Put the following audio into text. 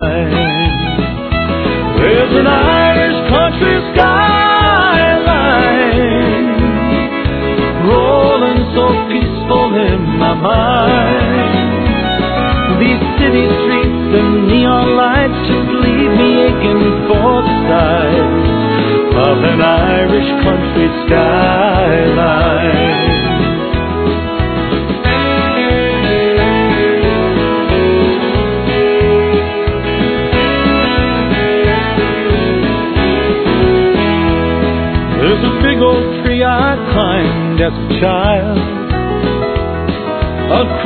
There's an Irish country skyline rolling so peaceful in my mind. These city streets and neon lights just leave me aching for the sight of an Irish country skyline. There's a big old tree I climbed as a child.